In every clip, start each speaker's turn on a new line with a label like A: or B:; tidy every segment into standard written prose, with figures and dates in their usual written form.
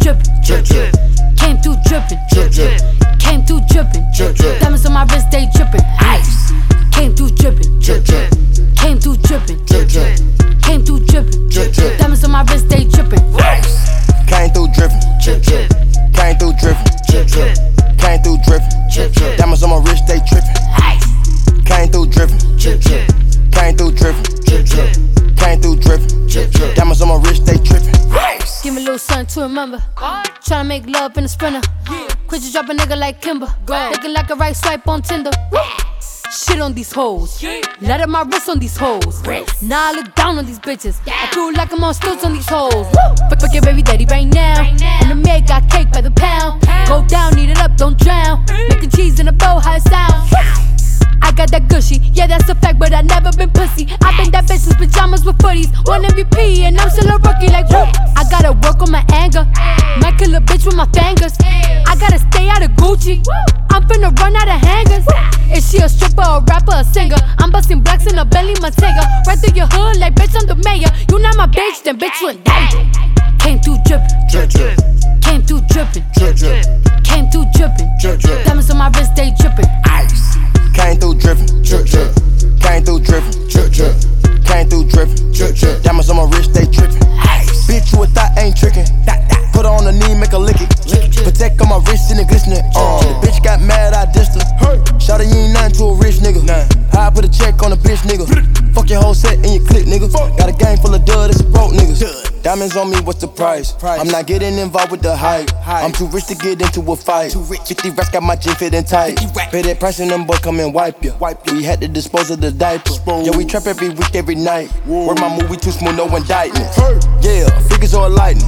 A: drippin',
B: drip, drip.
A: came through drippin',
B: Drip, drip.
A: came through drippin',
B: Drip, drip.
A: diamonds on my wrist, they drippin', ice. Came through drippin',
B: Drip, drip.
A: came through drippin',
B: Drip, drip.
A: came through drippin',
B: Drip, drip.
A: diamonds on my wrist, they drippin', ice.
C: Came through drippin',
B: Drip, drip.
C: came through drippin',
B: Drip, drip.
C: came through drippin',
B: Drip, drip.
C: diamonds on my wrist, they trippin'.
A: Ice.
C: Came through drippin',
B: Drip, drip.
C: came through drippin',
B: Drip, drip.
C: came through drippin',
B: Drip, drip.
C: diamonds on my wrist, they trippin'.
A: Give me a little something to remember. Tryna make love in a sprinter. Quit you drop a nigga like Kimber. Looking like a right swipe on Tinder. Shit on these hoes. Let up my wrist on these hoes. Now I look down on these bitches. I feel like I'm on stilts on these hoes. Fuck your baby daddy right now. And the maid got cake by the pound. Go down, eat it up, don't drown. Making cheese in a bowl, how it sound. I got that gushy, yeah that's a fact, but I never been pussy. I been that bitch since pajamas with footies. One MVP and I'm still a rookie like whoop. I gotta work on my anger. Might kill a bitch with my fingers. I gotta stay out of Gucci. I'm finna run out of hangers. Is she a stripper, a rapper, a singer? I'm busting blacks in a Bentley Montega. Right through your hood like bitch I'm the mayor. You not my bitch, then bitch you in danger. Came through drippin',
B: Drip, drip.
A: came through drippin',
B: Drip, drip.
A: came through drippin',
B: Drip, drip.
A: diamonds on my wrist they drippin', ice.
C: Came through drippin',
B: Drip, drip.
C: came through drippin',
B: Drip, drip.
C: came through drippin',
B: Drip, drip.
C: diamonds on my wrist, they trippin'.
A: Ice.
C: Bitch, you a thought ain't trickin'. Put her on the knee, make her lick it. Protect on my wrist and it glistening. The bitch got mad, I dissed her. Shawty, you ain't nothing to a rich nigga. How I put a check on a bitch nigga. Fuck your whole set and your clique, nigga. Got a gang full of dud, it's broke niggas. Diamonds on me, what's the price? I'm not getting involved with the hype. I'm too rich to get into a fight. 50 racks got my jean fitting tight. Pay that price and them boys come and wipe ya. We had to dispose of the diaper. Yeah, we trap every week, every night. Word my movie too smooth, no indictment. Yeah, figures or lightning.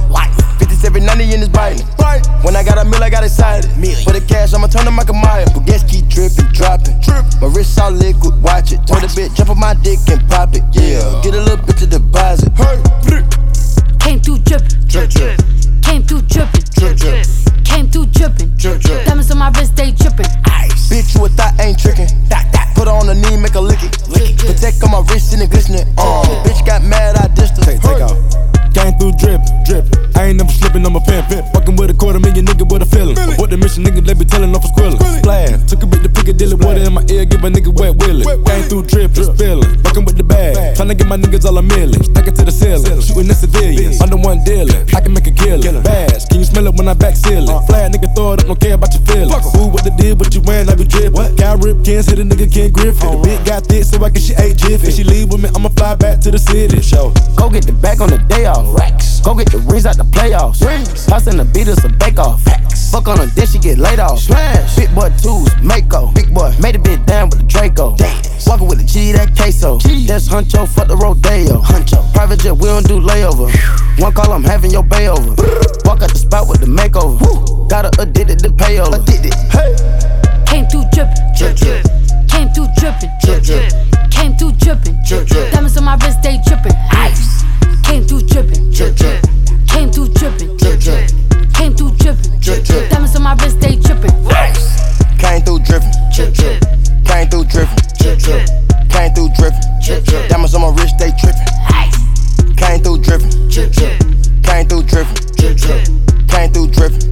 C: 57, 90 in this biting. When I got a meal, I got excited. For the cash, I'ma turn to Michael Myers. Baguettes keep dripping, dropping. My wrist all liquid, watch it. Told a bitch, jump on my dick and pop it. Yeah, get a little bit to deposit.
A: Came through drippin',
B: Drip, drip.
A: came through drippin',
B: Drip, drip.
A: came through drippin',
B: Drip, drip.
A: diamonds on my wrist they drippin', ice.
C: Bitch, you a thought ain't trickin'. Put her on the knee, make her lick it. Protect on my wrist and it glistening. Bitch got mad, I dissed her.
D: Take off. Came through drippin'. I ain't never slippin', I'm a pimp. Fuckin' with a $250,000 nigga with a feelin'. What the mission nigga, they be tellin' off for squillin'. Splash, took a bit to Piccadilly, water in my ear, give a nigga wet willy. Came through drippin', spillin', fuckin' with the bag. Tryna get my niggas all a million, stack it to the ceiling. Shootin' at civilians, under one dealin'. I can make a killin'. Bass, can you smell it when I back sealin'? Flat nigga throw it up, don't care about your feelings. Who what they did, what you wearin', I be drippin'. Cal Ripkins, hit a nigga Ken Griffin. The bitch got thick, so I can she ate jiffy. If she leave with me, I'ma fly back to the city. Show.
E: Go get the bag on the day off. Racks. Go get the rings out the playoffs. Passing the beaters a bake off. Facts. Fuck on a dish, she get laid off. Smash. Big boy twos, Mako. Big boy made a bit down with the Draco. Dance. Walking with the G, that queso. That's Huncho, fuck the Rodeo. Huncho. Private jet, we don't do layover. One call, I'm having your bay over. Walk out the spot with the makeover. Got her addicted to payover. Addicted. Hey.
A: Came through drippin',
B: Drip, drip.
A: came through drippin',
B: Drip, drip.
A: came through drippin',
B: Drip, drip.
A: diamonds on my wrist they drippin', ice. Came through drippin',
B: Drip, drip.
A: came through drippin',
B: Drip, drip.
A: came through drippin',
B: Drip, drip.
A: diamonds on my wrist they drippin', ice.
C: Came through drippin',
B: Drip, drip.
C: came through drippin',
B: Drip, drip.
C: came through drippin'.
B: Drip, drip.
C: Diamonds on my wrist, they trippin'.
A: Ice.
C: Came through drippin',
B: Drip, drip.
C: came through drippin',
B: Drip, drip.
C: came through drippin'.